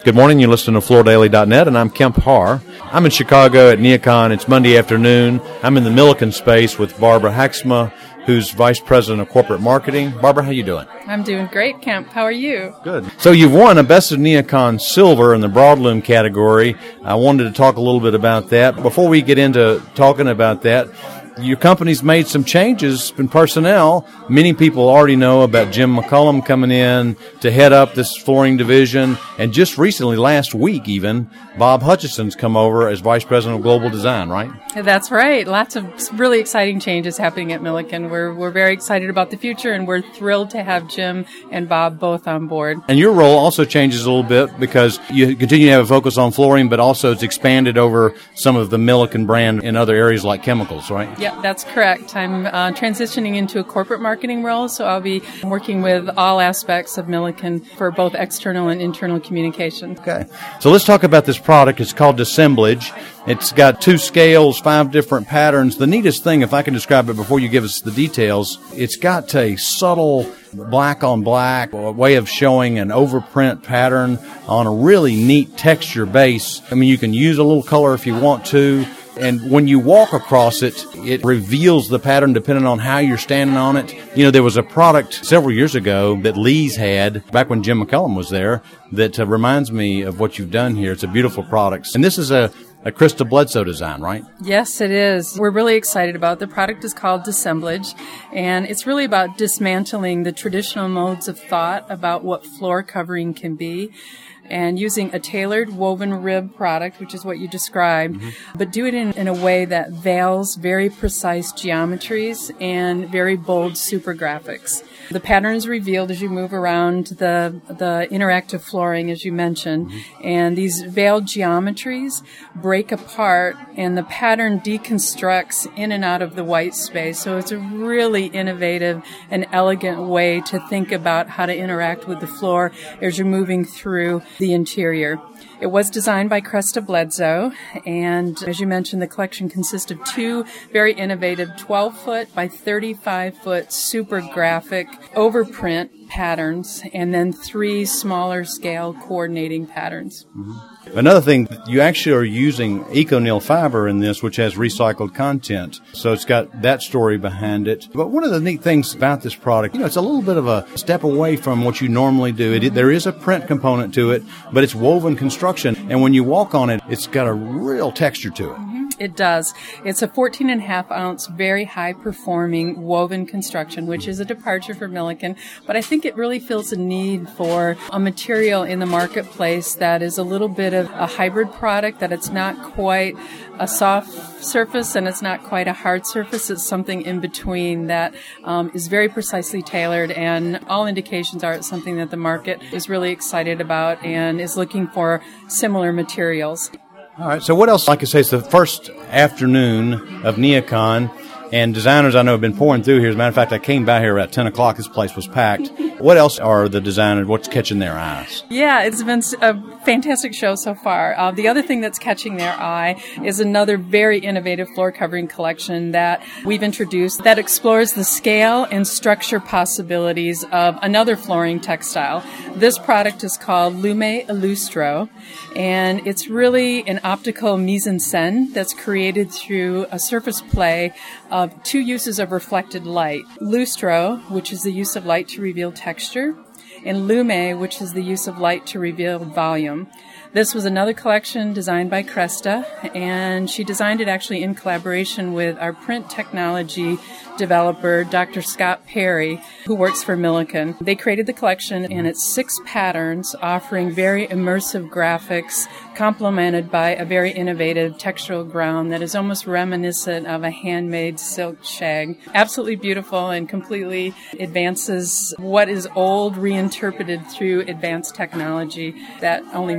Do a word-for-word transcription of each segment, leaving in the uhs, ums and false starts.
Good morning. You're listening to Floor Daily dot net, and I'm Kemp Harr. I'm in Chicago at NeoCon. It's Monday afternoon. I'm in the Milliken space with Barbara Haxma, who's Vice President of Corporate Marketing. Barbara, how you doing? I'm doing great, Kemp. How are you? Good. So you've won a Best of NeoCon Silver in the Broadloom category. I wanted to talk a little bit about that. Before we get into talking about that, your company's made some changes in personnel. Many people already know about Jim McCullum coming in to head up this flooring division. And just recently, last week even, Bob Hutchison's come over as Vice President of Global Design, right? That's right. Lots of really exciting changes happening at Milliken. We're we're very excited about the future, and we're thrilled to have Jim and Bob both on board. And your role also changes a little bit because you continue to have a focus on flooring, but also it's expanded over some of the Milliken brand in other areas like chemicals, right? Yeah, that's correct. I'm uh, transitioning into a corporate marketing role, so I'll be working with all aspects of Milliken for both external and internal communication. Okay. So let's talk about this product. It's called Dissemblage. It's got two scales, five different patterns. The neatest thing, if I can describe it before you give us the details, it's got a subtle black on black way of showing an overprint pattern on a really neat texture base. I mean, you can use a little color if you want to. And when you walk across it, it reveals the pattern depending on how you're standing on it. You know, there was a product several years ago that Lee's had, back when Jim McCullum was there, that uh, reminds me of what you've done here. It's a beautiful product. And this is a, a Krista Bledsoe design, right? Yes, it is. We're really excited about it. The product is called Dissemblage, and it's really about dismantling the traditional modes of thought about what floor covering can be, and using a tailored woven rib product, which is what you described, mm-hmm. but do it in, in a way that veils very precise geometries and very bold super graphics. The pattern is revealed as you move around the the interactive flooring, as you mentioned, mm-hmm. and these veiled geometries break apart, and the pattern deconstructs in and out of the white space. So it's a really innovative and elegant way to think about how to interact with the floor as you're moving through the interior. It was designed by Krista Bledsoe, and as you mentioned, the collection consists of two very innovative twelve-foot by thirty-five-foot super graphic overprint patterns, and then three smaller scale coordinating patterns. Mm-hmm. Another thing, you actually are using EcoNeil fiber in this, which has recycled content. So it's got that story behind it. But one of the neat things about this product, you know, it's a little bit of a step away from what you normally do. It, there is a print component to it, but it's woven construction. And when you walk on it, it's got a real texture to it. It does. It's a fourteen and a half ounce, very high performing woven construction, which is a departure for Milliken. But I think it really fills a need for a material in the marketplace that is a little bit of a hybrid product, that it's not quite a soft surface and it's not quite a hard surface. It's something in between that um, is very precisely tailored, and all indications are it's something that the market is really excited about and is looking for similar materials. All right, so what else? Like I say, it's the first afternoon of NeoCon, and designers I know have been pouring through here. As a matter of fact, I came by here at ten o'clock. This place was packed. What else are the designers, what's catching their eyes? Yeah, it's been a fantastic show so far. Uh, the other thing that's catching their eye is another very innovative floor covering collection that we've introduced that explores the scale and structure possibilities of another flooring textile. This product is called Lume Illustro, and it's really an optical mise-en-scène that's created through a surface play of two uses of reflected light. Lustro, which is the use of light to reveal texture, and Lume, which is the use of light to reveal volume. This was another collection designed by Krista, and she designed it actually in collaboration with our print technology developer, Doctor Scott Perry, who works for Milliken. They created the collection, and it's six patterns offering very immersive graphics complemented by a very innovative textural ground that is almost reminiscent of a handmade silk shag. Absolutely beautiful and completely advances what is old, reinterpreted through advanced technology that only Milliken has.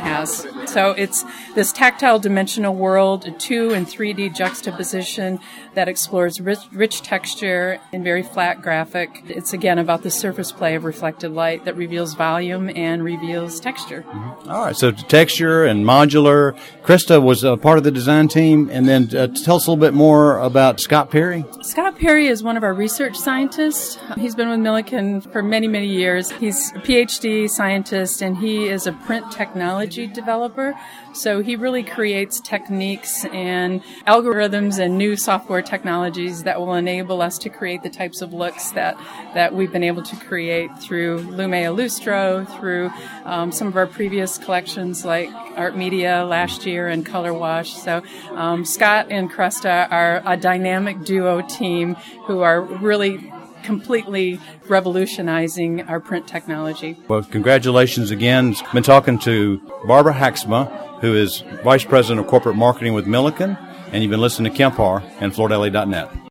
has. So it's this tactile dimensional world, a two and three D juxtaposition that explores rich, rich texture and very flat graphic. It's again about the surface play of reflected light that reveals volume and reveals texture. Mm-hmm. All right, so texture and modular. Krista was a part of the design team, and then uh, tell us a little bit more about Scott Perry. Scott Perry is one of our research scientists. He's been with Milliken for many, many years. He's a P H D scientist, and he is a print technology developer. So he really creates techniques and algorithms and new software technologies that will enable us to create the types of looks that, that we've been able to create through Lumea Lustro, through um, some of our previous collections like Art Media last year and Color Wash. So um, Scott and Krista are a dynamic duo team who are really completely revolutionizing our print technology. Well, congratulations again. Been talking to Barbara Haxma, who is Vice President of Corporate Marketing with Milliken, and you've been listening to Kemp Harr and Flor Deli dot net.